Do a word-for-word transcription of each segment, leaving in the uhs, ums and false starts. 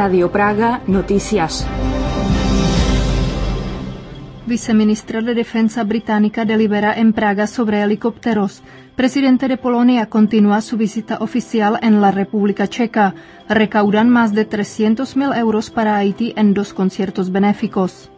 Radio Praga Noticias. Viceministra de Defensa británica delibera en Praga sobre helicópteros. Presidente de Polonia continúa su visita oficial en la República Checa. Recaudan más de trescientos mil euros para Haití en dos conciertos benéficos.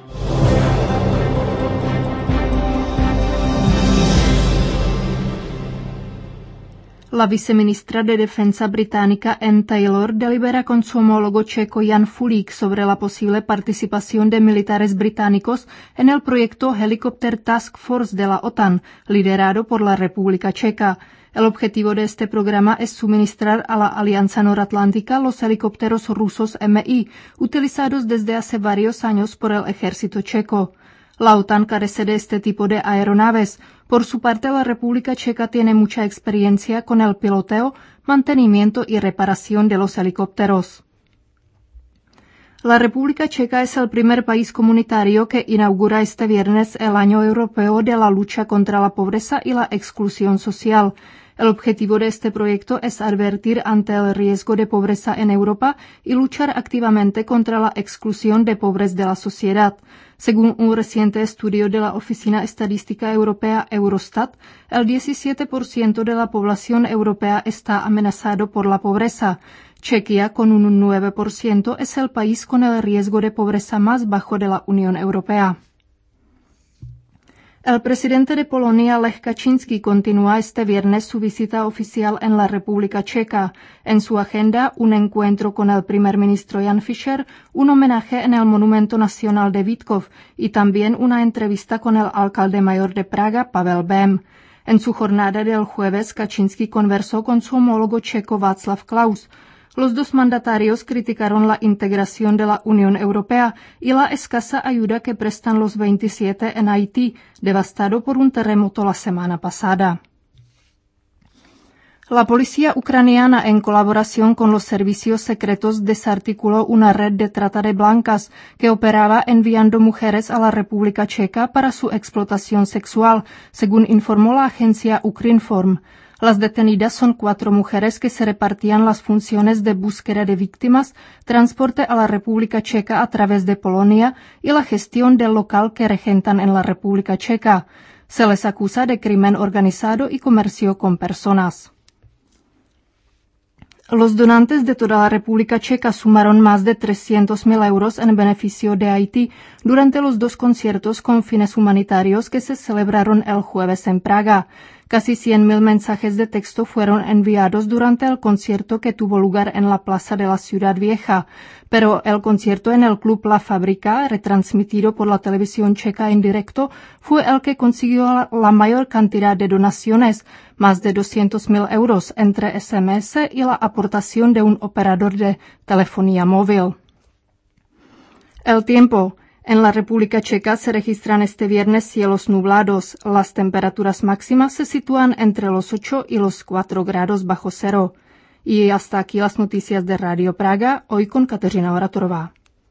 La viceministra de Defensa británica Anne Taylor delibera con su homólogo checo Jan Fulík sobre la posible participación de militares británicos en el proyecto Helicopter Task Force de la OTAN, liderado por la República Checa. El objetivo de este programa es suministrar a la Alianza Noratlántica los helicópteros rusos M I, utilizados desde hace varios años por el ejército checo. La OTAN carece de este tipo de aeronaves. Por su parte, la República Checa tiene mucha experiencia con el piloteo, mantenimiento y reparación de los helicópteros. La República Checa es el primer país comunitario que inaugura este viernes el Año Europeo de la lucha contra la pobreza y la exclusión social. El objetivo de este proyecto es advertir ante el riesgo de pobreza en Europa y luchar activamente contra la exclusión de pobres de la sociedad. Según un reciente estudio de la Oficina Estadística Europea Eurostat, el diecisiete por ciento de la población europea está amenazado por la pobreza. Chequia, con un nueve por ciento, es el país con el riesgo de pobreza más bajo de la Unión Europea. El presidente de Polonia, Lech Kaczynski, continúa este viernes su visita oficial en la República Checa. En su agenda, un encuentro con el primer ministro Jan Fischer, un homenaje en el Monumento Nacional de Vítkov y también una entrevista con el alcalde mayor de Praga, Pavel Bém. En su jornada del jueves, Kaczynski conversó con su homólogo checo Václav Klaus. Los dos mandatarios criticaron la integración de la Unión Europea y la escasa ayuda que prestan los veintisiete en Haití, devastado por un terremoto la semana pasada. La policía ucraniana, en colaboración con los servicios secretos, desarticuló una red de trata de blancas que operaba enviando mujeres a la República Checa para su explotación sexual, según informó la agencia Ukrinform. Las detenidas son cuatro mujeres que se repartían las funciones de búsqueda de víctimas, transporte a la República Checa a través de Polonia y la gestión del local que regentan en la República Checa. Se les acusa de crimen organizado y comercio con personas. Los donantes de toda la República Checa sumaron más de trescientos mil euros en beneficio de Haití durante los dos conciertos con fines humanitarios que se celebraron el jueves en Praga. Casi cien mil mensajes de texto fueron enviados durante el concierto que tuvo lugar en la plaza de la Ciudad Vieja, pero el concierto en el Club La Fábrica, retransmitido por la televisión checa en directo, fue el que consiguió la mayor cantidad de donaciones, más de doscientos mil euros entre S M S y la aportación de un operador de telefonía móvil. El tiempo. En la República Checa se registran este viernes cielos nublados. Las temperaturas máximas se sitúan entre los ocho y los cuatro grados bajo cero. Y hasta aquí las noticias de Radio Praga, hoy con Kateřina Oratorová.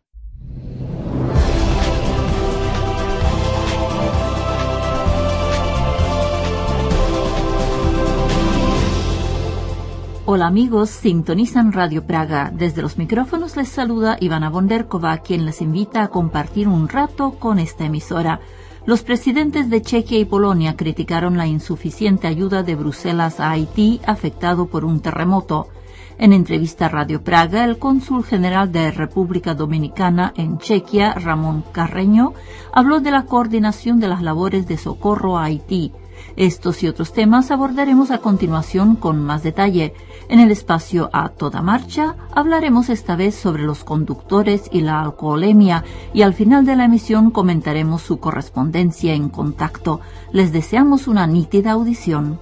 Hola amigos, sintonizan Radio Praga. Desde los micrófonos les saluda Ivana Bonderkova, quien les invita a compartir un rato con esta emisora. Los presidentes de Chequia y Polonia criticaron la insuficiente ayuda de Bruselas a Haití, afectado por un terremoto. En entrevista a Radio Praga, el cónsul general de República Dominicana en Chequia, Ramón Carreño, habló de la coordinación de las labores de socorro a Haití. Estos y otros temas abordaremos a continuación con más detalle. En el espacio A Toda Marcha hablaremos esta vez sobre los conductores y la alcoholemia y al final de la emisión comentaremos su correspondencia en contacto. Les deseamos una nítida audición.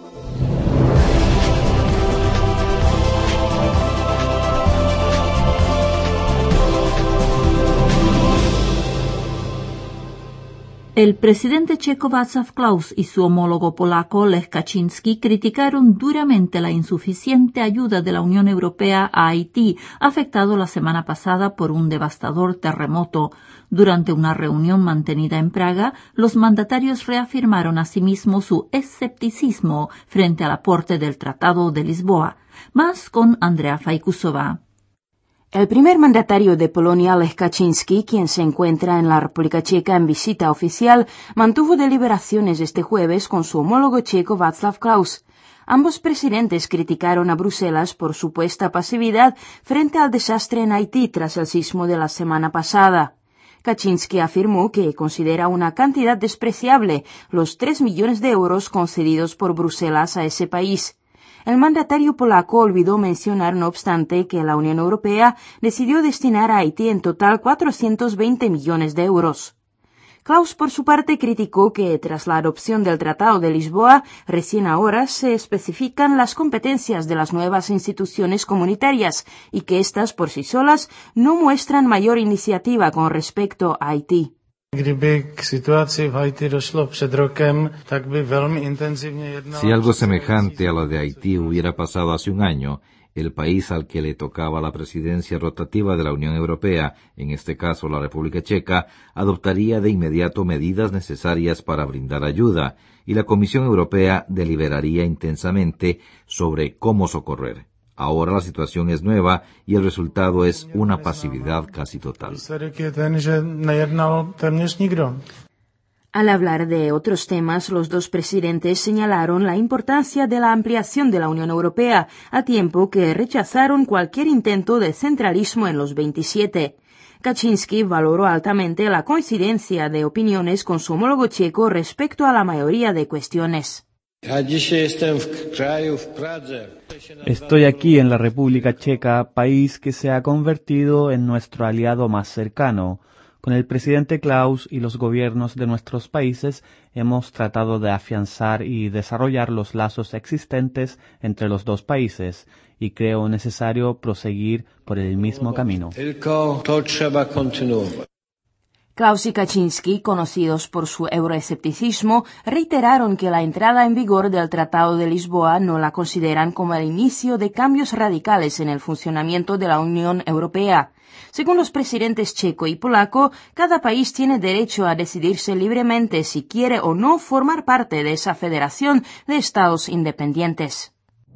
El presidente checo Václav Klaus y su homólogo polaco Lech Kaczynski criticaron duramente la insuficiente ayuda de la Unión Europea a Haití, afectado la semana pasada por un devastador terremoto. Durante una reunión mantenida en Praga, los mandatarios reafirmaron asimismo su escepticismo frente al aporte del Tratado de Lisboa. Más con Andrea Faikusova. El primer mandatario de Polonia, Lech Kaczynski, quien se encuentra en la República Checa en visita oficial, mantuvo deliberaciones este jueves con su homólogo checo Václav Klaus. Ambos presidentes criticaron a Bruselas por supuesta pasividad frente al desastre en Haití tras el sismo de la semana pasada. Kaczynski afirmó que considera una cantidad despreciable los tres millones de euros concedidos por Bruselas a ese país. El mandatario polaco olvidó mencionar, no obstante, que la Unión Europea decidió destinar a Haití en total cuatrocientos veinte millones de euros. Klaus, por su parte, criticó que, tras la adopción del Tratado de Lisboa, recién ahora se especifican las competencias de las nuevas instituciones comunitarias y que éstas por sí solas no muestran mayor iniciativa con respecto a Haití. Si algo semejante a lo de Haití hubiera pasado hace un año, el país al que le tocaba la presidencia rotativa de la Unión Europea, en este caso la República Checa, adoptaría de inmediato medidas necesarias para brindar ayuda, y la Comisión Europea deliberaría intensamente sobre cómo socorrer. Ahora la situación es nueva y el resultado es una pasividad casi total. Al hablar de otros temas, los dos presidentes señalaron la importancia de la ampliación de la Unión Europea, a tiempo que rechazaron cualquier intento de centralismo en los veintisiete. Kaczynski valoró altamente la coincidencia de opiniones con su homólogo checo respecto a la mayoría de cuestiones. Estoy aquí en la República Checa, país que se ha convertido en nuestro aliado más cercano. Con el presidente Klaus y los gobiernos de nuestros países hemos tratado de afianzar y desarrollar los lazos existentes entre los dos países y creo necesario proseguir por el mismo camino. Klaus y Kaczynski, conocidos por su euroescepticismo, reiteraron que la entrada en vigor del Tratado de Lisboa no la consideran como el inicio de cambios radicales en el funcionamiento de la Unión Europea. Según los presidentes checo y polaco, cada país tiene derecho a decidirse libremente si quiere o no formar parte de esa federación de estados independientes.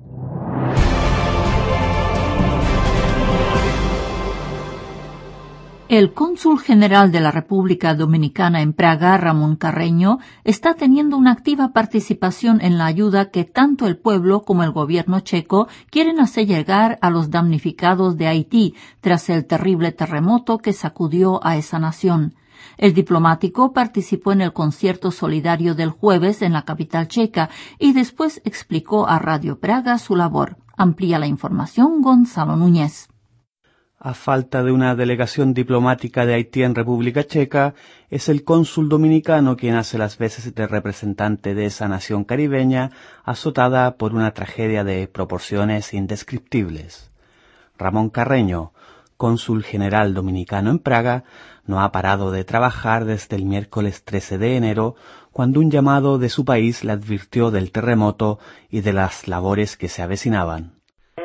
El cónsul general de la República Dominicana en Praga, Ramón Carreño, está teniendo una activa participación en la ayuda que tanto el pueblo como el gobierno checo quieren hacer llegar a los damnificados de Haití tras el terrible terremoto que sacudió a esa nación. El diplomático participó en el concierto solidario del jueves en la capital checa y después explicó a Radio Praga su labor. Amplía la información Gonzalo Núñez. A falta de una delegación diplomática de Haití en República Checa, es el cónsul dominicano quien hace las veces de representante de esa nación caribeña azotada por una tragedia de proporciones indescriptibles. Ramón Carreño, cónsul general dominicano en Praga, no ha parado de trabajar desde el miércoles trece de enero, cuando un llamado de su país le advirtió del terremoto y de las labores que se avecinaban.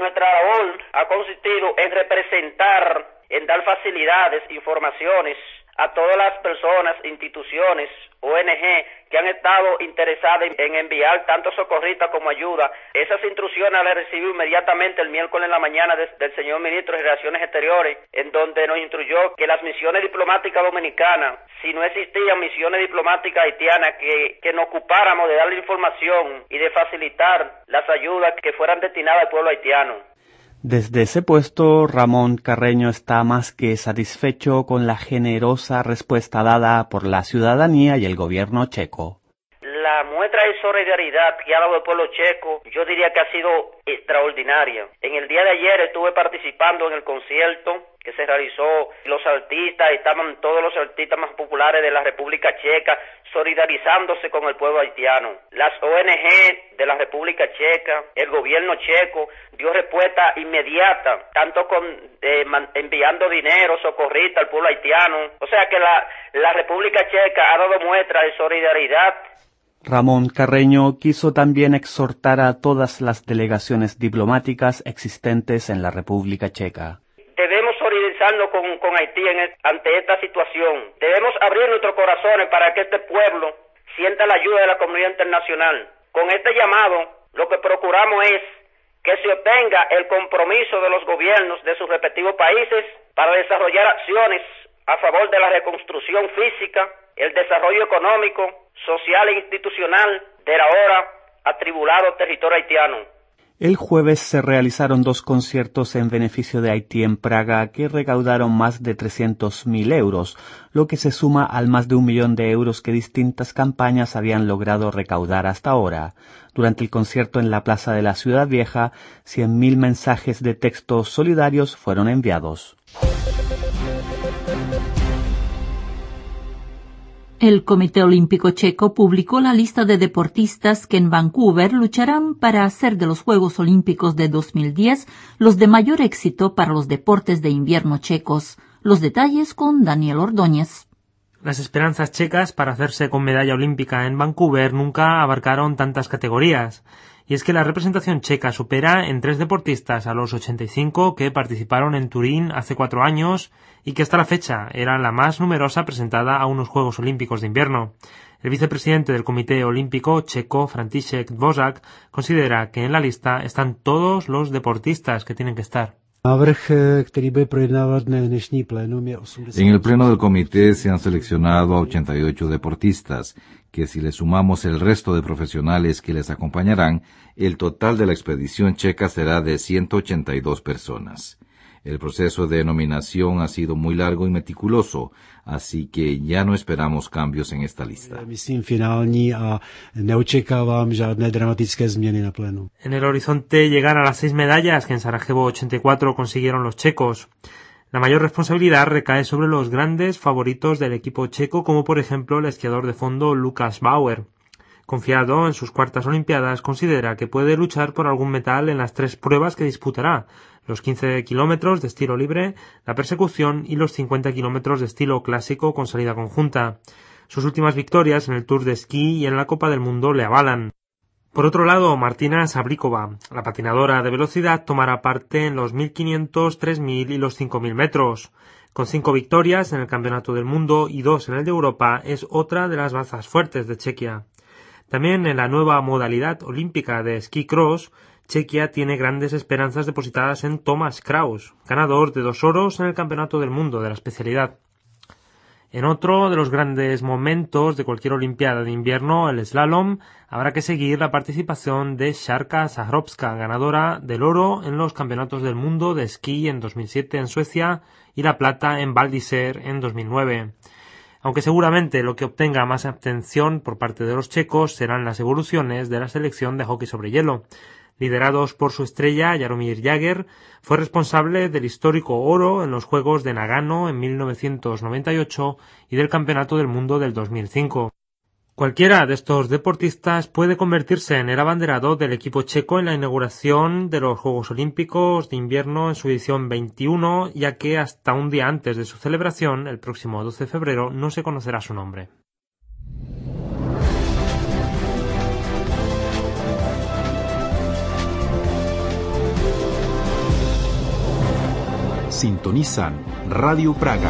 Ha consistido en representar, en dar facilidades, informaciones a todas las personas, instituciones, O N G que han estado interesadas en enviar tanto socorristas como ayuda. Esas instrucciones las recibió inmediatamente el miércoles en la mañana de, del señor ministro de Relaciones Exteriores, en donde nos instruyó que las misiones diplomáticas dominicanas, si no existían misiones diplomáticas haitianas, que, que nos ocupáramos de darle información y de facilitar las ayudas que fueran destinadas al pueblo haitiano. Desde ese puesto, Ramón Carreño está más que satisfecho con la generosa respuesta dada por la ciudadanía y el gobierno checo. La muestra de solidaridad que ha dado el pueblo checo, yo diría que ha sido extraordinaria. En el día de ayer estuve participando en el concierto que se realizó. Los artistas, estaban todos los artistas más populares de la República Checa solidarizándose con el pueblo haitiano. Las O N G de la República Checa, el gobierno checo dio respuesta inmediata, tanto con eh, man, enviando dinero, socorrista al pueblo haitiano. O sea que la, la República Checa ha dado muestra de solidaridad. Ramón Carreño quiso también exhortar a todas las delegaciones diplomáticas existentes en la República Checa. Debemos solidarizarnos con, con Haití en el, ante esta situación. Debemos abrir nuestros corazones para que este pueblo sienta la ayuda de la comunidad internacional. Con este llamado, lo que procuramos es que se obtenga el compromiso de los gobiernos de sus respectivos países para desarrollar acciones a favor de la reconstrucción física, el desarrollo económico, social e institucional del ahora atribulado territorio haitiano. El jueves se realizaron dos conciertos en beneficio de Haití en Praga que recaudaron más de trescientos mil euros, lo que se suma al más de un millón de euros que distintas campañas habían logrado recaudar hasta ahora. Durante el concierto en la Plaza de la Ciudad Vieja, cien mil mensajes de texto solidarios fueron enviados. El Comité Olímpico Checo publicó la lista de deportistas que en Vancouver lucharán para hacer de los Juegos Olímpicos de dos mil diez los de mayor éxito para los deportes de invierno checos. Los detalles con Daniel Ordóñez. Las esperanzas checas para hacerse con medalla olímpica en Vancouver nunca abarcaron tantas categorías. Y es que la representación checa supera en tres deportistas a los ochenta y cinco que participaron en Turín hace cuatro años y que hasta la fecha era la más numerosa presentada a unos Juegos Olímpicos de invierno. El vicepresidente del Comité Olímpico checo, František Dvořák, considera que en la lista están todos los deportistas que tienen que estar. En el pleno del comité se han seleccionado a ochenta y ocho deportistas, que si le sumamos el resto de profesionales que les acompañarán, el total de la expedición checa será de ciento ochenta y dos personas. El proceso de nominación ha sido muy largo y meticuloso, así que ya no esperamos cambios en esta lista. En el horizonte llegar a las seis medallas que en Sarajevo ochenta y cuatro consiguieron los checos. La mayor responsabilidad recae sobre los grandes favoritos del equipo checo, como por ejemplo el esquiador de fondo Lukáš Bauer. Confiado en sus cuartas olimpiadas, considera que puede luchar por algún metal en las tres pruebas que disputará: los quince kilómetros de estilo libre, la persecución y los cincuenta kilómetros de estilo clásico con salida conjunta. Sus últimas victorias en el Tour de Esquí y en la Copa del Mundo le avalan. Por otro lado, Martina Sablikova, la patinadora de velocidad, tomará parte en los mil quinientos, tres mil y los cinco mil metros. Con cinco victorias en el Campeonato del Mundo y dos en el de Europa, es otra de las bazas fuertes de Chequia. También en la nueva modalidad olímpica de esquí cross, Chequia tiene grandes esperanzas depositadas en Thomas Kraus, ganador de dos oros en el Campeonato del Mundo de la especialidad. En otro de los grandes momentos de cualquier olimpiada de invierno, el slalom, habrá que seguir la participación de Sharka Zahrovska, ganadora del oro en los Campeonatos del Mundo de esquí en dos mil siete en Suecia y la plata en Val d'Isère en dos mil nueve. Aunque seguramente lo que obtenga más atención por parte de los checos serán las evoluciones de la selección de hockey sobre hielo. Liderados por su estrella, Jaromír Jágr, fue responsable del histórico oro en los Juegos de Nagano en mil novecientos noventa y ocho y del Campeonato del Mundo del dos mil cinco. Cualquiera de estos deportistas puede convertirse en el abanderado del equipo checo en la inauguración de los Juegos Olímpicos de Invierno en su edición veintiuno, ya que hasta un día antes de su celebración, el próximo doce de febrero, no se conocerá su nombre. Sintonizan Radio Praga.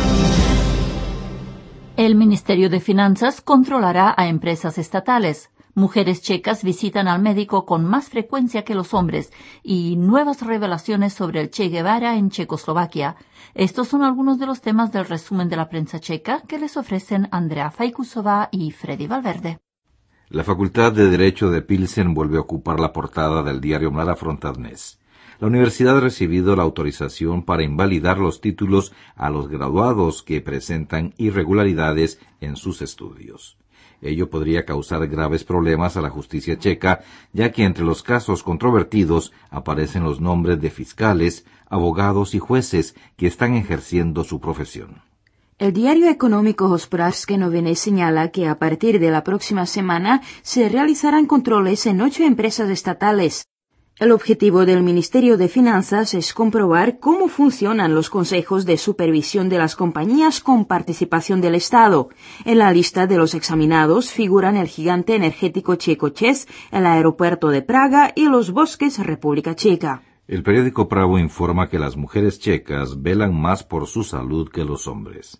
El Ministerio de Finanzas controlará a empresas estatales. Mujeres checas visitan al médico con más frecuencia que los hombres y nuevas revelaciones sobre el Che Guevara en Checoslovaquia. Estos son algunos de los temas del resumen de la prensa checa que les ofrecen Andrea Fajkusova y Freddy Valverde. La Facultad de Derecho de Pilsen vuelve a ocupar la portada del diario Mladá Fronta Dnes. La universidad ha recibido la autorización para invalidar los títulos a los graduados que presentan irregularidades en sus estudios. Ello podría causar graves problemas a la justicia checa, ya que entre los casos controvertidos aparecen los nombres de fiscales, abogados y jueces que están ejerciendo su profesión. El diario económico Hospodářské noviny señala que a partir de la próxima semana se realizarán controles en ocho empresas estatales. El objetivo del Ministerio de Finanzas es comprobar cómo funcionan los consejos de supervisión de las compañías con participación del Estado. En la lista de los examinados figuran el gigante energético checo ČEZ, el aeropuerto de Praga y los bosques República Checa. El periódico Pravo informa que las mujeres checas velan más por su salud que los hombres.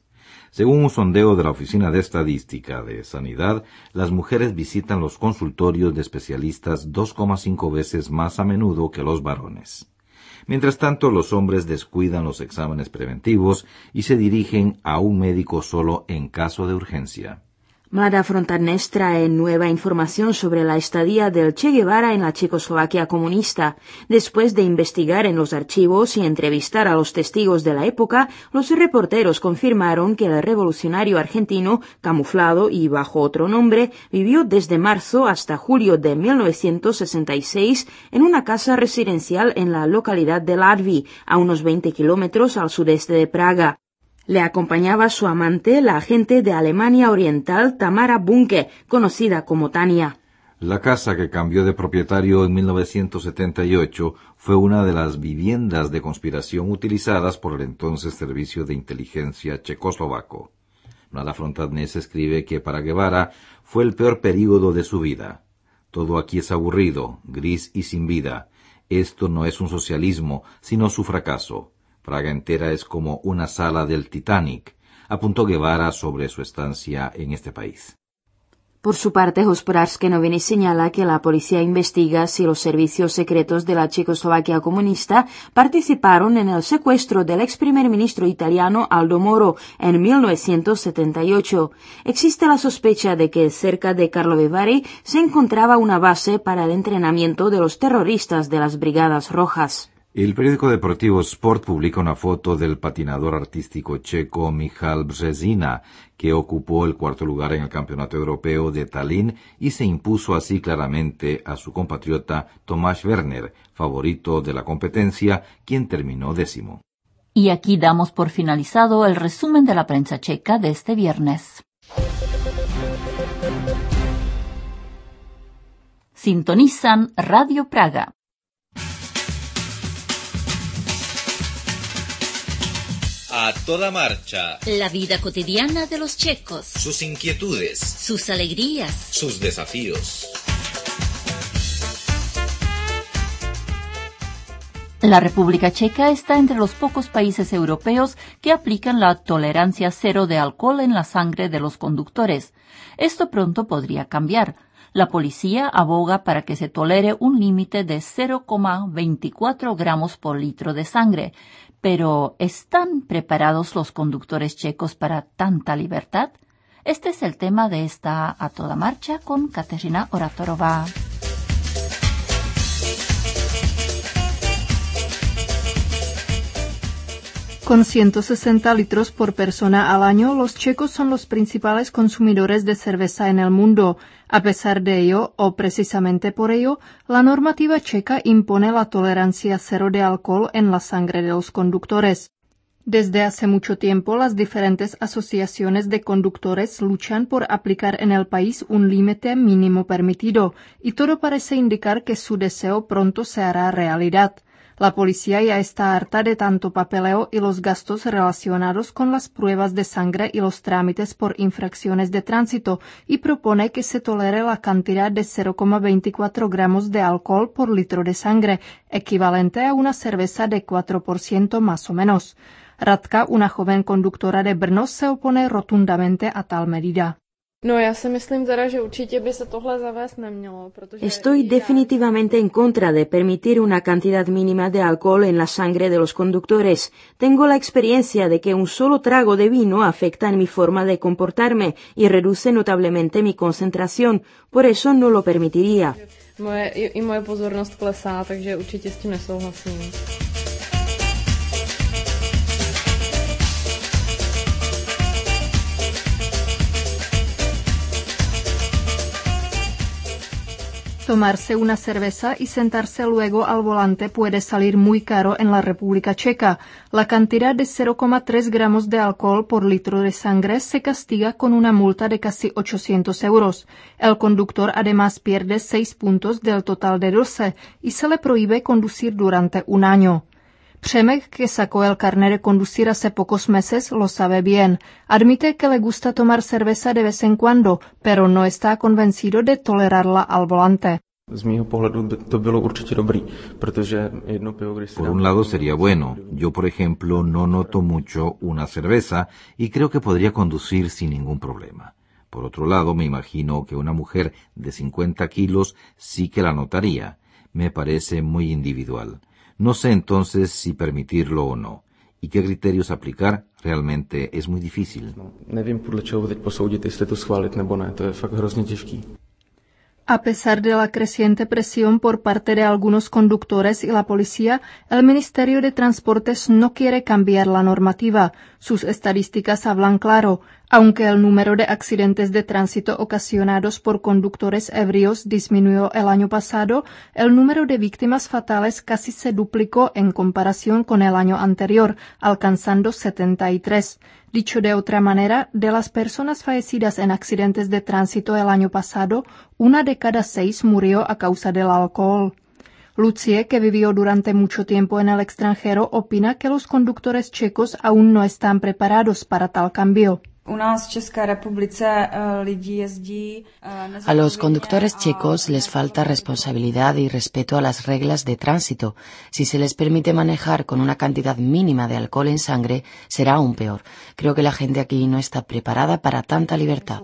Según un sondeo de la Oficina de Estadística de Sanidad, las mujeres visitan los consultorios de especialistas dos coma cinco veces más a menudo que los varones. Mientras tanto, los hombres descuidan los exámenes preventivos y se dirigen a un médico solo en caso de urgencia. Mlada Frontarnes trae nueva información sobre la estadía del Che Guevara en la Checoslovaquia comunista. Después de investigar en los archivos y entrevistar a los testigos de la época, los reporteros confirmaron que el revolucionario argentino, camuflado y bajo otro nombre, vivió desde marzo hasta julio de mil novecientos sesenta y seis en una casa residencial en la localidad de Ladví, a unos veinte kilómetros al sudeste de Praga. Le acompañaba su amante, la agente de Alemania Oriental Tamara Bunke, conocida como Tania. La casa, que cambió de propietario en mil novecientos setenta y ocho, fue una de las viviendas de conspiración utilizadas por el entonces Servicio de Inteligencia checoslovaco. Mlada Frontarnes escribe que para Guevara fue el peor período de su vida. Todo aquí es aburrido, gris y sin vida. Esto no es un socialismo, sino su fracaso. Praga entera es como una sala del Titanic, apuntó Guevara sobre su estancia en este país. Por su parte, Hospodářské noviny señala que la policía investiga si los servicios secretos de la Checoslovaquia comunista participaron en el secuestro del ex primer ministro italiano Aldo Moro en mil novecientos setenta y ocho. Existe la sospecha de que cerca de Karlovy Vary se encontraba una base para el entrenamiento de los terroristas de las Brigadas Rojas. El periódico deportivo Sport publica una foto del patinador artístico checo Michal Březina, que ocupó el cuarto lugar en el Campeonato Europeo de Tallinn y se impuso así claramente a su compatriota Tomáš Werner, favorito de la competencia, quien terminó décimo. Y aquí damos por finalizado el resumen de la prensa checa de este viernes. Sintonizan Radio Praga. A toda marcha. La vida cotidiana de los checos. Sus inquietudes. Sus alegrías. Sus desafíos. La República Checa está entre los pocos países europeos que aplican la tolerancia cero de alcohol en la sangre de los conductores. Esto pronto podría cambiar. La policía aboga para que se tolere un límite de cero coma veinticuatro gramos por litro de sangre. Pero, ¿están preparados los conductores checos para tanta libertad? Este es el tema de esta A Toda Marcha con Kateřina Oratorova. Con ciento sesenta litros por persona al año, los checos son los principales consumidores de cerveza en el mundo. A pesar de ello, o precisamente por ello, la normativa checa impone la tolerancia cero de alcohol en la sangre de los conductores. Desde hace mucho tiempo, las diferentes asociaciones de conductores luchan por aplicar en el país un límite mínimo permitido, y todo parece indicar que su deseo pronto se hará realidad. La policía ya está harta de tanto papeleo y los gastos relacionados con las pruebas de sangre y los trámites por infracciones de tránsito y propone que se tolere la cantidad de cero coma veinticuatro gramos de alcohol por litro de sangre, equivalente a una cerveza de cuatro por ciento más o menos. Radka, una joven conductora de Brno, se opone rotundamente a tal medida. No, já si myslím teda, že určitě by se tohle zavést nemělo, protože... Estoy definitivamente en contra de permitir una cantidad mínima de alcohol en la sangre de los conductores. Tengo la experiencia de que un solo trago de vino afecta en mi forma de comportarme y reduce notablemente mi concentración. Por eso no lo permitiría. Moje, i, i moje pozornost klesá, takže určitě s tím nesouhlasím. Tomarse una cerveza y sentarse luego al volante puede salir muy caro en la República Checa. La cantidad de cero coma tres gramos de alcohol por litro de sangre se castiga con una multa de casi ochocientos euros. El conductor además pierde seis puntos del total de doce y se le prohíbe conducir durante un año. Přemek, que sacó el carnet de conducir hace pocos meses, lo sabe bien. Admite que le gusta tomar cerveza de vez en cuando, pero no está convencido de tolerarla al volante. Por un lado sería bueno. Yo, por ejemplo, no noto mucho una cerveza y creo que podría conducir sin ningún problema. Por otro lado, me imagino que una mujer de cincuenta kilos sí que la notaría. Me parece muy individual. No sé entonces si permitirlo o no. ¿Y qué criterios aplicar? Realmente es muy difícil. A pesar de la creciente presión por parte de algunos conductores y la policía, el Ministerio de Transportes no quiere cambiar la normativa. Sus estadísticas hablan claro. Aunque el número de accidentes de tránsito ocasionados por conductores ebrios disminuyó el año pasado, el número de víctimas fatales casi se duplicó en comparación con el año anterior, alcanzando setenta y tres. Dicho de otra manera, de las personas fallecidas en accidentes de tránsito el año pasado, una de cada seis murió a causa del alcohol. Lucie, que vivió durante mucho tiempo en el extranjero, opina que los conductores checos aún no están preparados para tal cambio. A los conductores checos les falta responsabilidad y respeto a las reglas de tránsito. Si se les permite manejar con una cantidad mínima de alcohol en sangre, será aún peor. Creo que la gente aquí no está preparada para tanta libertad.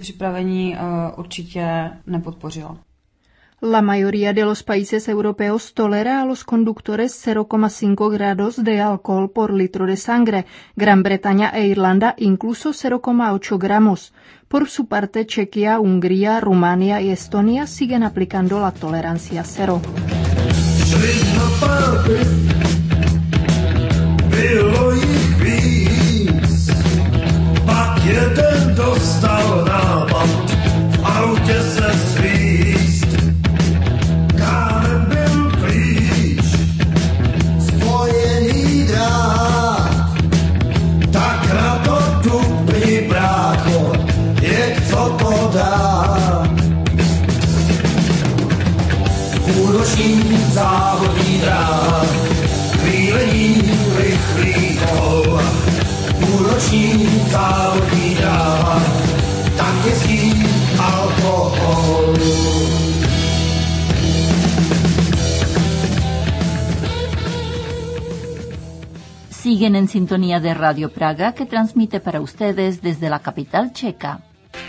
La mayoría de los países europeos tolera a los conductores cero coma cinco grados de alcohol por litro de sangre. Gran Bretaña e Irlanda incluso cero coma ocho gramos. Por su parte, Chequia, Hungría, Rumania y Estonia siguen aplicando la tolerancia cero. Siguen en sintonía de Radio Praga, que transmite para ustedes desde la capital checa.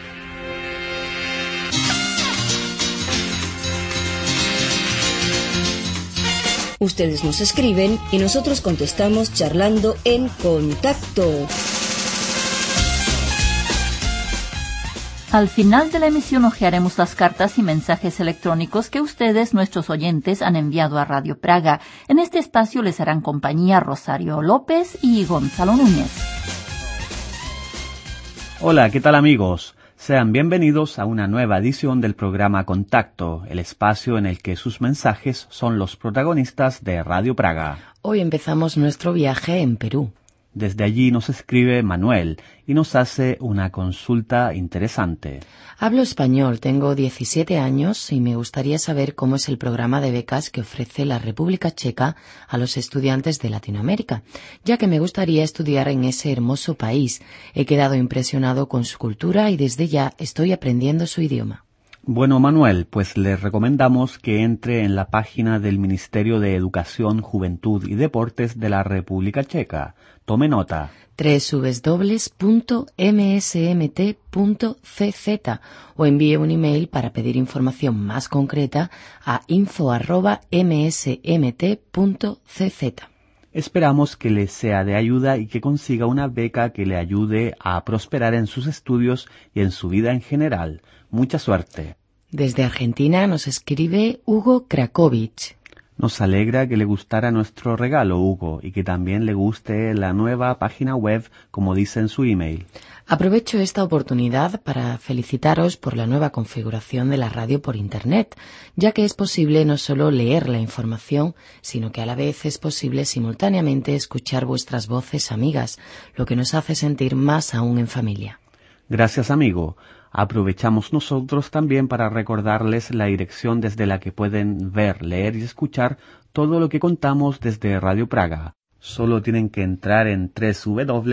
Ustedes nos escriben y nosotros contestamos charlando en contacto. Al final de la emisión hojearemos las cartas y mensajes electrónicos que ustedes, nuestros oyentes, han enviado a Radio Praga. En este espacio les harán compañía Rosario López y Gonzalo Núñez. Hola, ¿qué tal amigos? Sean bienvenidos a una nueva edición del programa Contacto, el espacio en el que sus mensajes son los protagonistas de Radio Praga. Hoy empezamos nuestro viaje en Perú. Desde allí nos escribe Manuel y nos hace una consulta interesante. Hablo español, tengo diecisiete años y me gustaría saber cómo es el programa de becas que ofrece la República Checa a los estudiantes de Latinoamérica, ya que me gustaría estudiar en ese hermoso país. He quedado impresionado con su cultura y desde ya estoy aprendiendo su idioma. Bueno, Manuel, pues le recomendamos que entre en la página del Ministerio de Educación, Juventud y Deportes de la República Checa. Tome nota. doble u doble u doble u punto eme ese eme te punto ce zeta o envíe un email para pedir información más concreta a info arroba eme ese eme te punto ce zeta. Esperamos que le sea de ayuda y que consiga una beca que le ayude a prosperar en sus estudios y en su vida en general. Mucha suerte. Desde Argentina nos escribe Hugo Krakovich. Nos alegra que le gustara nuestro regalo, Hugo, y que también le guste la nueva página web, como dice en su email. Aprovecho esta oportunidad para felicitaros por la nueva configuración de la radio por Internet, ya que es posible no solo leer la información, sino que a la vez es posible simultáneamente escuchar vuestras voces amigas, lo que nos hace sentir más aún en familia. Gracias, amigo. Aprovechamos nosotros también para recordarles la dirección desde la que pueden ver, leer y escuchar todo lo que contamos desde Radio Praga. Solo tienen que entrar en doble u doble u doble u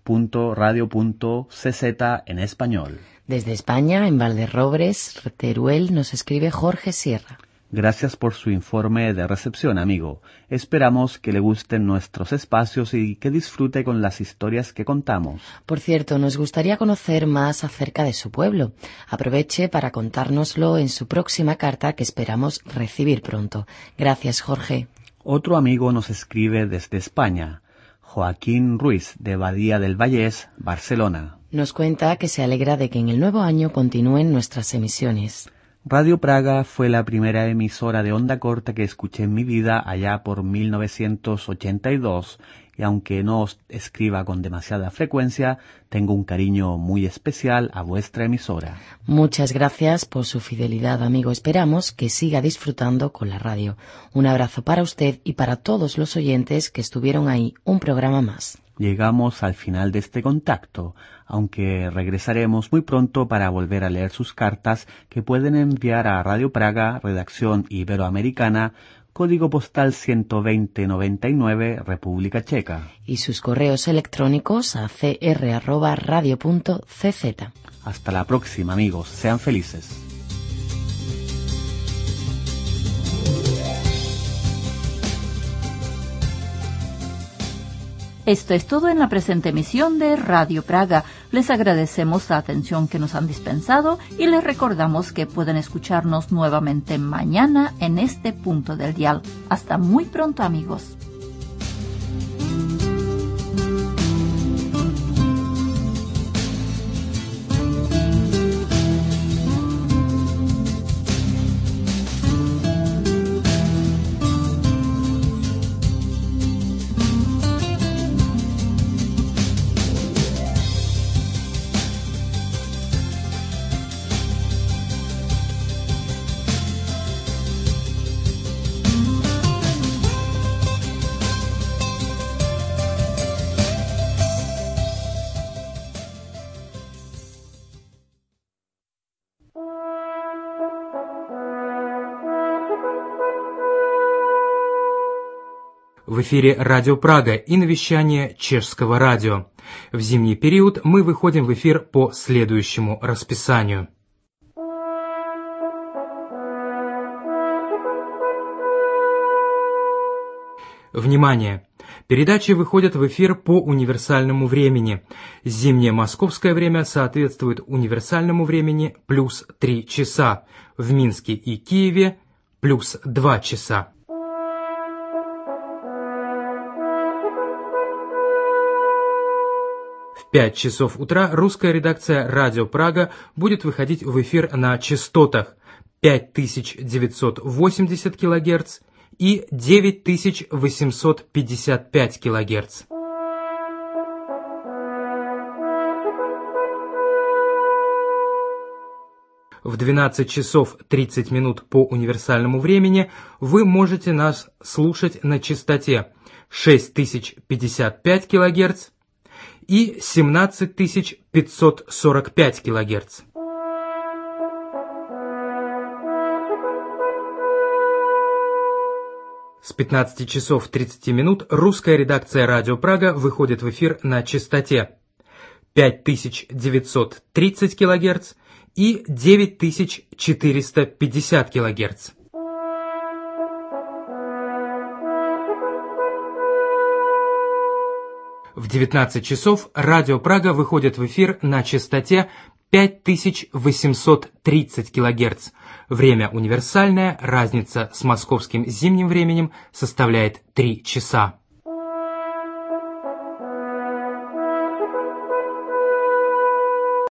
punto radio punto c z en español. Desde España, en Valderrobres, Teruel, nos escribe Jorge Sierra. Gracias por su informe de recepción, amigo. Esperamos que le gusten nuestros espacios y que disfrute con las historias que contamos. Por cierto, nos gustaría conocer más acerca de su pueblo. Aproveche para contárnoslo en su próxima carta que esperamos recibir pronto. Gracias, Jorge. Otro amigo nos escribe desde España. Joaquín Ruiz, de Badía del Vallés, Barcelona. Nos cuenta que se alegra de que en el nuevo año continúen nuestras emisiones. Radio Praga fue la primera emisora de onda corta que escuché en mi vida allá por mil novecientos ochenta y dos, y aunque no os escriba con demasiada frecuencia, tengo un cariño muy especial a vuestra emisora. Muchas gracias por su fidelidad, amigo. Esperamos que siga disfrutando con la radio. Un abrazo para usted y para todos los oyentes que estuvieron ahí un programa más. Llegamos al final de este contacto, aunque regresaremos muy pronto para volver a leer sus cartas que pueden enviar a Radio Praga, Redacción Iberoamericana, Código Postal ciento veinte noventa y nueve, República Checa. Y sus correos electrónicos a c r arroba radio punto c z. Hasta la próxima, amigos. Sean felices. Esto es todo en la presente emisión de Radio Praga. Les agradecemos la atención que nos han dispensado y les recordamos que pueden escucharnos nuevamente mañana en este punto del dial. Hasta muy pronto, amigos. В эфире Радио Прага и навещание чешского радио. В зимний период мы выходим в эфир по следующему расписанию. Внимание! Передачи выходят в эфир по универсальному времени. Зимнее московское время соответствует универсальному времени плюс три часа. В Минске и Киеве плюс два часа. В пять часов утра русская редакция «Радио Прага» будет выходить в эфир на частотах пять тысяч девятьсот восемьдесят килогерц и девять тысяч восемьсот пятьдесят пять килогерц. В двенадцать часов тридцать минут по универсальному времени вы можете нас слушать на частоте шесть тысяч пятьдесят пять килогерц и семнадцать тысяч пятьсот сорок пять килогерц. С пятнадцати часов тридцати минут русская редакция «Радио Прага» выходит в эфир на частоте пять тысяч девятьсот тридцать килогерц и девять тысяч четыреста пятьдесят килогерц. В девятнадцать часов Радио Прага выходит в эфир на частоте пять тысяч восемьсот тридцать килогерц. Время универсальное, разница с московским зимним временем составляет три часа.